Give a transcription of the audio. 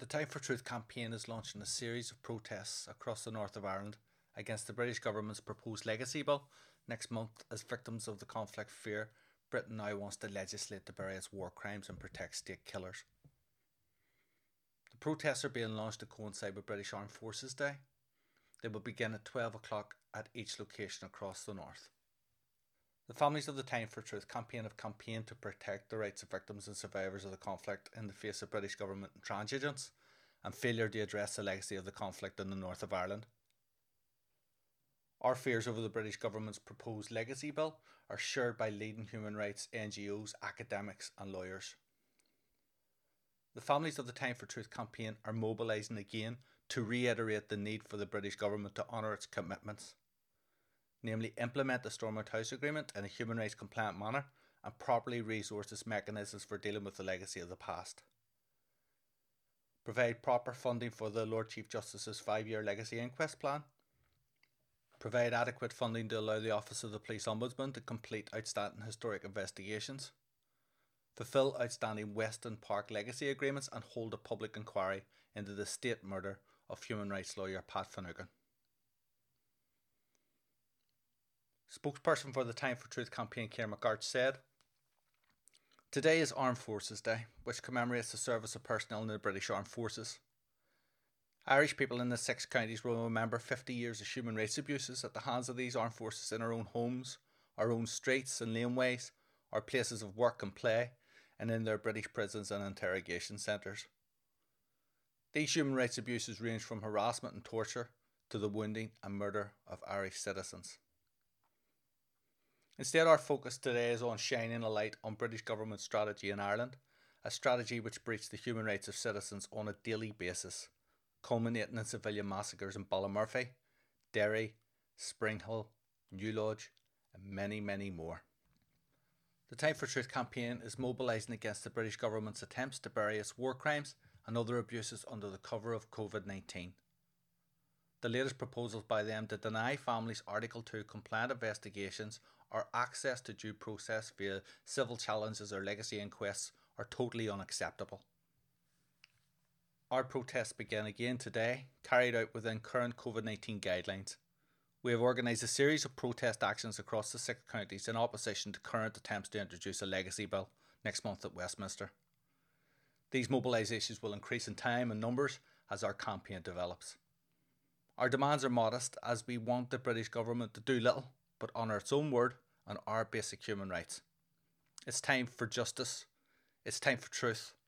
The Time for Truth campaign is launching a series of protests across the north of Ireland against the British government's proposed legacy bill next month as victims of the conflict fear Britain now wants to legislate to bury its war crimes and protect state killers. The protests are being launched to coincide with British Armed Forces Day. They will begin at 12 o'clock at each location across the north. The families of the Time for Truth campaign have campaigned to protect the rights of victims and survivors of the conflict in the face of British government intransigence and failure to address the legacy of the conflict in the north of Ireland. Our fears over the British government's proposed legacy bill are shared by leading human rights NGOs, academics and lawyers. The families of the Time for Truth campaign are mobilising again to reiterate the need for the British government to honour its commitments, namely implement the Stormont House Agreement in a human rights compliant manner and properly resource its mechanisms for dealing with the legacy of the past. Provide proper funding for the Lord Chief Justice's 5-year legacy inquest plan. Provide adequate funding to allow the Office of the Police Ombudsman to complete outstanding historic investigations. Fulfil outstanding Weston Park legacy agreements and hold a public inquiry into the state murder of human rights lawyer Pat Finucane. Spokesperson for the Time for Truth campaign, Ciara McArch, said, "Today is Armed Forces Day, which commemorates the service of personnel in the British Armed Forces. Irish people in the 6 counties will remember 50 years of human rights abuses at the hands of these armed forces in our own homes, our own streets and laneways, our places of work and play, and in their British prisons and interrogation centres. These human rights abuses range from harassment and torture to the wounding and murder of Irish citizens. Instead, our focus today is on shining a light on British government strategy in Ireland, a strategy which breaches the human rights of citizens on a daily basis, culminating in civilian massacres in Ballymurphy, Derry, Springhill, New Lodge and many, many more. The Time for Truth campaign is mobilising against the British government's attempts to bury its war crimes and other abuses under the cover of COVID-19. The latest proposals by them to deny families Article 2 compliant investigations or access to due process via civil challenges or legacy inquests are totally unacceptable. Our protests begin again today, carried out within current COVID-19 guidelines. We have organised a series of protest actions across the 6 counties in opposition to current attempts to introduce a legacy bill next month at Westminster. These mobilisations will increase in time and numbers as our campaign develops. Our demands are modest as we want the British government to do little but honour its own word and our basic human rights. It's time for justice, it's time for truth,